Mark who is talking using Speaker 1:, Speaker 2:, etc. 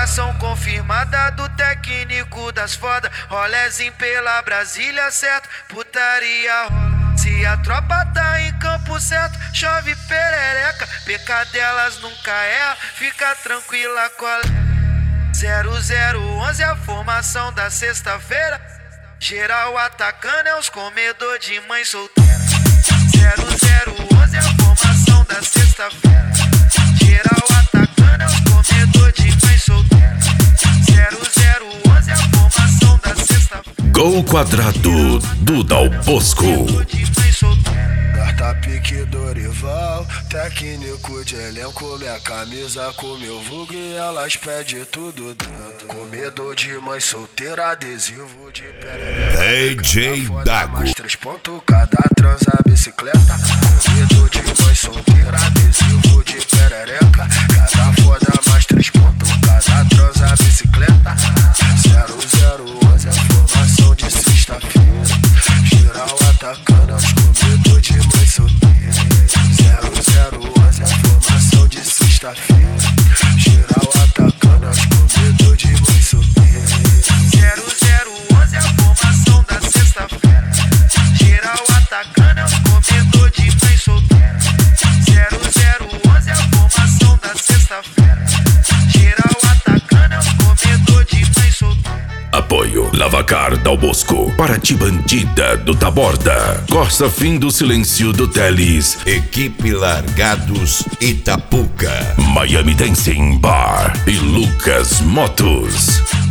Speaker 1: formação confirmada do técnico das foda. Rolezinho pela Brasília, certo? Putaria rola. Se a tropa tá em campo certo, chove perereca. Pecadelas nunca erra, fica tranquila, colega. 0011 é a formação da sexta-feira. Geral atacando é os comedor de mãe solteira. 0011 é a formação da sexta-feira. Geral atacando é os comedor de mãe solteira. 0011 é a formação da sexta-feira.
Speaker 2: Gol quadrado do Dal Bosco.
Speaker 3: Carta pique Dorival, técnico de elenco, minha camisa com meu vulgo e elas pedem tudo dentro. Comedor de mãe solteira, adesivo de perereca.
Speaker 2: DJ Dago.
Speaker 3: Mais 3 pontos cada transa bicicleta. Comedor de mãe solteira, adesivo de perereca. Cada foda mais 3 pontos cada transa bicicleta. 0011 é a formação de sexta-feira. Geral atacando aos comedor de mãe solteira. 0011 é a formação de sexta-feira. Geral atacando aos comedor de mãe solteira.
Speaker 1: 0011 é a formação da sexta-feira. Geral atacando aos comedor de mãe solteira. 0011 é a formação da sexta-feira. Geral atacando aos comedor de mãe solteira.
Speaker 2: Apoio Lavacar Dal Bosco, Paraty Bandida do Taborda, Costa Fim do Silêncio do Teles, Equipe Largados Itapuca, Miami Dancing Bar e Lucas Motos.